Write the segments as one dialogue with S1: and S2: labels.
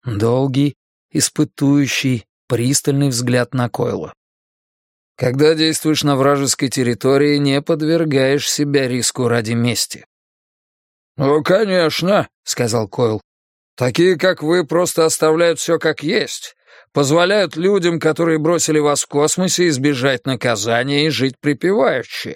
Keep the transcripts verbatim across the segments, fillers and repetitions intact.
S1: Долгий, испытующий, пристальный взгляд на Койла. «Когда действуешь на вражеской территории, не подвергаешь себя риску ради мести». «Ну, конечно», — сказал Койл. «Такие, как вы, просто оставляют все как есть, позволяют людям, которые бросили вас в космосе, избежать наказания и жить припеваючи».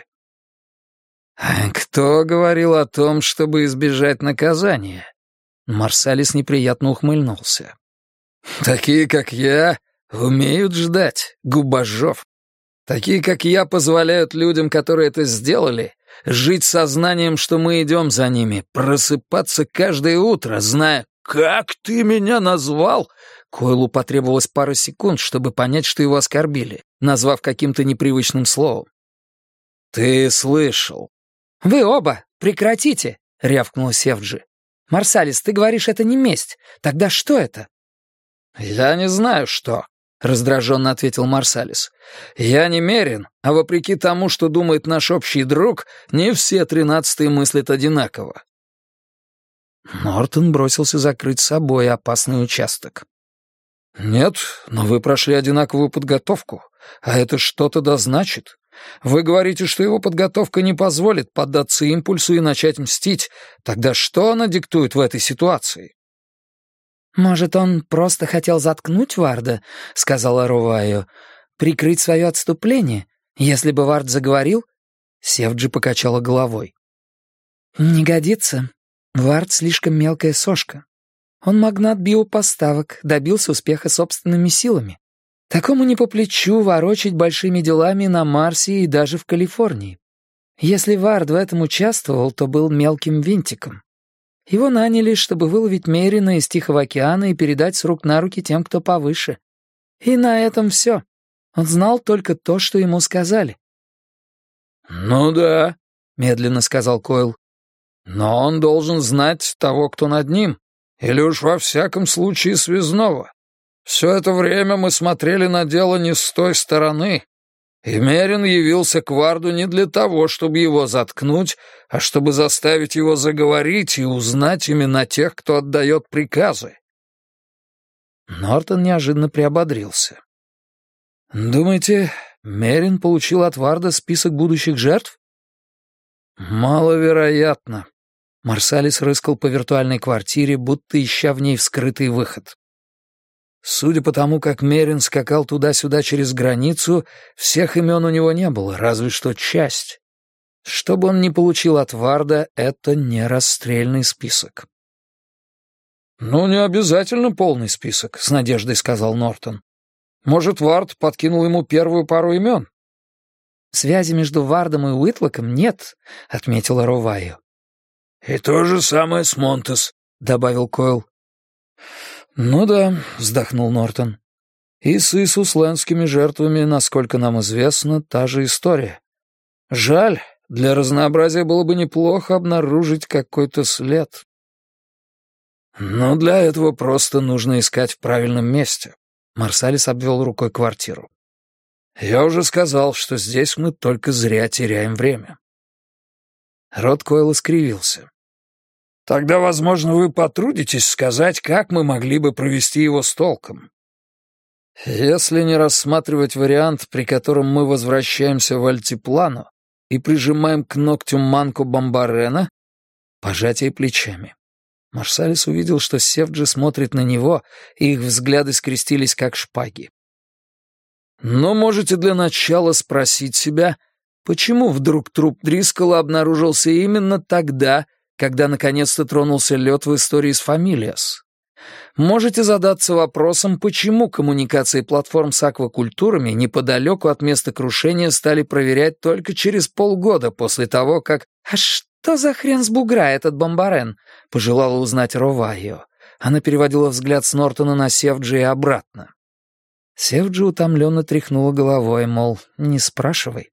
S1: «Кто говорил о том, чтобы избежать наказания?» Марсалис неприятно ухмыльнулся. «Такие, как я, умеют ждать, губожов. Такие, как я, позволяют людям, которые это сделали, жить сознанием, что мы идем за ними, просыпаться каждое утро, зная, как ты меня назвал». Койлу потребовалось пара секунд, чтобы понять, что его оскорбили, назвав каким-то непривычным словом. «Ты слышал?» «Вы оба прекратите!» — рявкнула Севджи. «Марсалис, ты говоришь, это не месть. Тогда что это?» «Я не знаю, что», — раздраженно ответил Марсалис. «Я не Мерин, а вопреки тому, что думает наш общий друг, не все тринадцатые мыслят одинаково». Нортон бросился закрыть собой опасный участок. «Нет, но вы прошли одинаковую подготовку, а это что-то да значит. Вы говорите, что его подготовка не позволит поддаться импульсу и начать мстить. Тогда что она диктует в этой ситуации?» «Может, он просто хотел заткнуть Варда?» — сказала Рувайо. «Прикрыть свое отступление? Если бы Вард заговорил?» Севджи покачала головой. «Не годится. Вард слишком мелкая сошка. Он магнат биопоставок, добился успеха собственными силами. Такому не по плечу ворочать большими делами на Марсе и даже в Калифорнии. Если Вард в этом участвовал, то был мелким винтиком. Его наняли, чтобы выловить Мерина из Тихого океана и передать с рук на руки тем, кто повыше. И на этом все. Он знал только то, что ему сказали». «Ну да», — медленно сказал Койл. «Но он должен знать того, кто над ним, или уж во всяком случае связного. Все это время мы смотрели на дело не с той стороны, и Мерин явился к Варду не для того, чтобы его заткнуть, а чтобы заставить его заговорить и узнать имена тех, кто отдает приказы». Нортон неожиданно приободрился. «Думаете, Мерин получил от Варда список будущих жертв?» «Маловероятно». Марсалис рыскал по виртуальной квартире, будто ища в ней вскрытый выход. Судя по тому, как Мерин скакал туда-сюда через границу, всех имен у него не было, разве что часть. Что бы он ни получил от Варда, это не расстрельный список. «Ну, не обязательно полный список», — с надеждой сказал Нортон. «Может, Вард подкинул ему первую пару имен?» «Связи между Вардом и Уитлоком нет», — отметила Рувайо. «И то же самое с Монтес», — добавил Койл. «Ну да», — вздохнул Нортон. «И с исуслендскими жертвами, насколько нам известно, та же история. Жаль, для разнообразия было бы неплохо обнаружить какой-то след. Но для этого просто нужно искать в правильном месте». Марсалис обвел рукой квартиру. «Я уже сказал, что здесь мы только зря теряем время». Рот Койла скривился. «Тогда, возможно, вы потрудитесь сказать, как мы могли бы провести его с толком». «Если не рассматривать вариант, при котором мы возвращаемся в Альтиплану и прижимаем к ногтю манку Бомбарена», пожатие плечами. Марсалис увидел, что Севджи смотрит на него, и их взгляды скрестились как шпаги. «Но можете для начала спросить себя, почему вдруг труп Дрискала обнаружился именно тогда, когда наконец-то тронулся лед в истории с Фамилиас? Можете задаться вопросом, почему коммуникации платформ с аквакультурами неподалеку от места крушения стали проверять только через полгода после того, как... «А что за хрен с бугра этот Бомбарен?» — пожелала узнать Рувайо. Она переводила взгляд с Нортона на Севджи и обратно. Севджи утомленно тряхнула головой, мол, не спрашивай.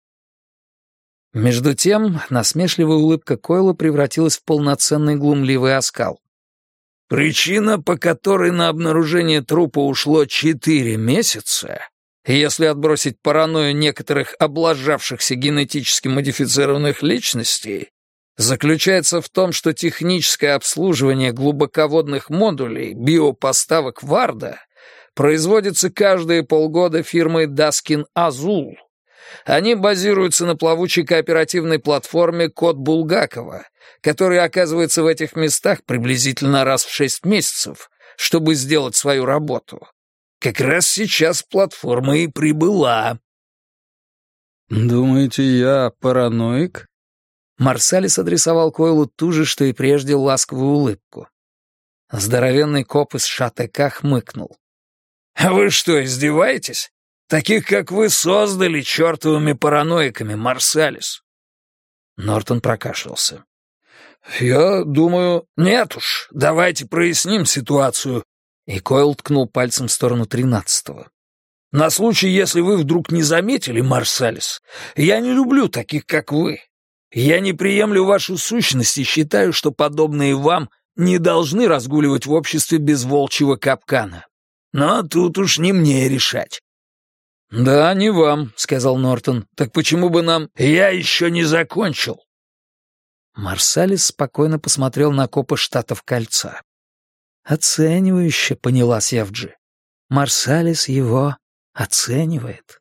S1: Между тем, насмешливая улыбка Койла превратилась в полноценный глумливый оскал. «Причина, по которой на обнаружение трупа ушло четыре месяца, если отбросить паранойю некоторых облажавшихся генетически модифицированных личностей, заключается в том, что техническое обслуживание глубоководных модулей биопоставок Варда производится каждые полгода фирмой Даскин Азул. Они базируются на плавучей кооперативной платформе «Код Булгакова», которая оказывается в этих местах приблизительно раз в шесть месяцев, чтобы сделать свою работу. Как раз сейчас платформа и прибыла.
S2: «Думаете, я параноик?»
S1: Марсалис адресовал Койлу ту же, что и прежде, ласковую улыбку. Здоровенный коп из ШАТК хмыкнул. «А вы что, издеваетесь? Таких, как вы, создали чертовыми параноиками, Марсалис». Нортон прокашлялся. «Я думаю...» «Нет уж, давайте проясним ситуацию». И Койл ткнул пальцем в сторону тринадцатого. «На случай, если вы вдруг не заметили, Марсалис, я не люблю таких, как вы. Я не приемлю вашу сущность и считаю, что подобные вам не должны разгуливать в обществе без волчьего капкана. Но тут уж не мне решать». «Да, не вам», — сказал Нортон. «Так почему бы нам...» «Я еще не закончил». Марсалис спокойно посмотрел на копа штатов Кольца. «Оценивающе», — поняла Севджи. «Марсалис его оценивает».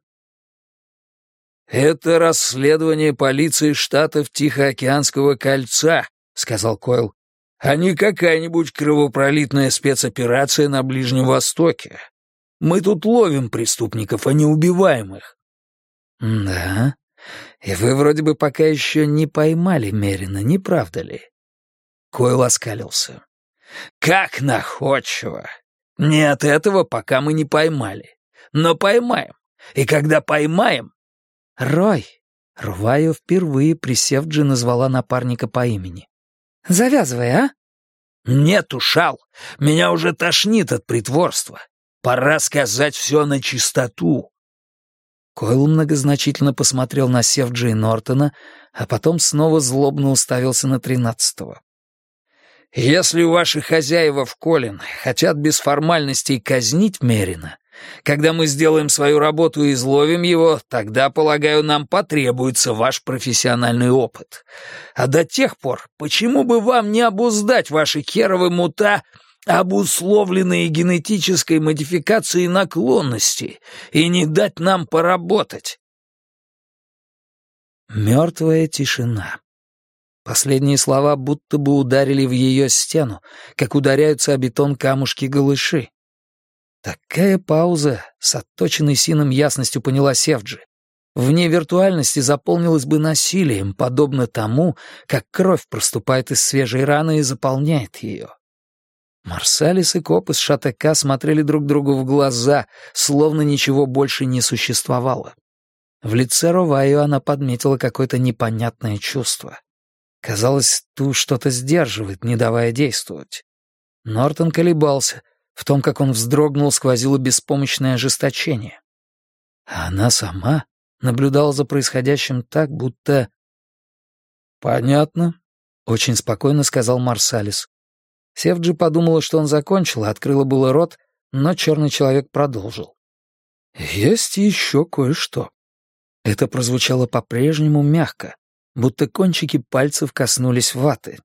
S1: «Это расследование полиции штатов Тихоокеанского кольца», — сказал Койл, «а не какая-нибудь кровопролитная спецоперация на Ближнем Востоке. Мы тут ловим преступников, а не убиваем их». «Да, и вы вроде бы пока еще не поймали Мерина, не правда ли?» Койл оскалился. «Как находчиво! Нет, этого пока мы не поймали. Но поймаем. И когда поймаем...» «Рой!» — Рвайо впервые, присев, Джи назвала напарника по имени. «Завязывай, а?» «Нет, ушал. Меня уже тошнит от притворства. Пора сказать все на чистоту». Койл многозначительно посмотрел на Севджи и Нортона, а потом снова злобно уставился на тринадцатого. «Если ваши хозяева в Колин хотят без формальностей казнить Мерина, когда мы сделаем свою работу и изловим его, тогда, полагаю, нам потребуется ваш профессиональный опыт. А до тех пор, почему бы вам не обуздать ваши херовы мута, обусловленные генетической модификацией наклонности, и не дать нам поработать?» Мертвая тишина. Последние слова будто бы ударили в ее стену, как ударяются о бетон камушки-голыши. Такая пауза, с отточенной сином ясностью поняла Севджи, вне виртуальности заполнилась бы насилием, подобно тому, как кровь проступает из свежей раны и заполняет ее. Марсалис и коп из ШАТК смотрели друг другу в глаза, словно ничего больше не существовало. В лице Ровайо она подметила какое-то непонятное чувство. Казалось, ту что-то сдерживает, не давая действовать. Нортон колебался. В том, как он вздрогнул, сквозило беспомощное ожесточение. А она сама наблюдала за происходящим так, будто... «Понятно», — очень спокойно сказал Марсалис. Севджи подумала, что он закончил, и открыла было рот, но черный человек продолжил. «Есть еще кое-что». Это прозвучало по-прежнему мягко, будто кончики пальцев коснулись ваты.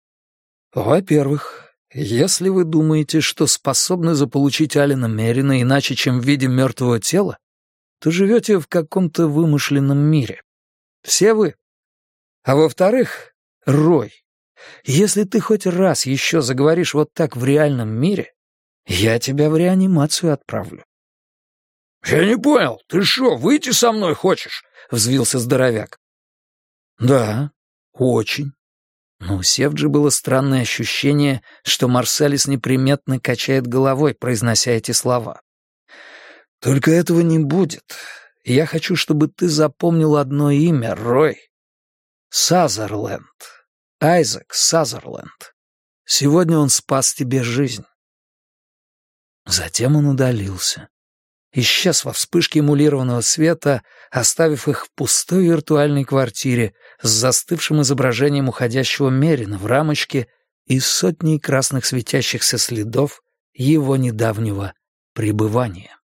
S1: «Во-первых, если вы думаете, что способны заполучить Алена Мерина иначе, чем в виде мертвого тела, то живете в каком-то вымышленном мире. Все вы. А во-вторых, Рой, если ты хоть раз еще заговоришь вот так в реальном мире, я тебя в реанимацию отправлю». «Я не понял, ты шо, выйти со мной хочешь?» — взвился здоровяк. «Да, очень». Но у Севджи было странное ощущение, что Марсалис неприметно качает головой, произнося эти слова. «Только этого не будет. Я хочу, чтобы ты запомнил одно имя, Рой. Сазерленд. Айзек Сазерленд. Сегодня он спас тебе жизнь». Затем он удалился. Исчез во вспышке эмулированного света, оставив их в пустой виртуальной квартире с застывшим изображением уходящего Мерина в рамочке и сотней красных светящихся следов его недавнего пребывания.